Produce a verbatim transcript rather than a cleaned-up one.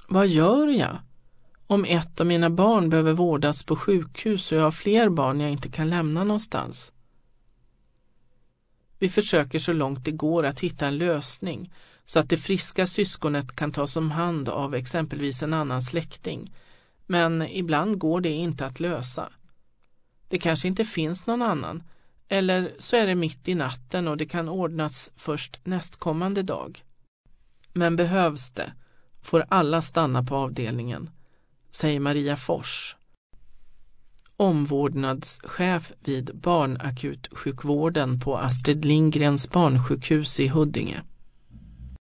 Vad gör jag? Om ett av mina barn behöver vårdas på sjukhus och jag har fler barn jag inte kan lämna någonstans. Vi försöker så långt det går att hitta en lösning så att det friska syskonet kan tas om hand av exempelvis en annan släkting. Men ibland går det inte att lösa. Det kanske inte finns någon annan, eller så är det mitt i natten och det kan ordnas först nästkommande dag. Men behövs det, får alla stanna på avdelningen, säger Maria Fors, omvårdnadschef vid barnakutsjukvården på Astrid Lindgrens barnsjukhus i Huddinge.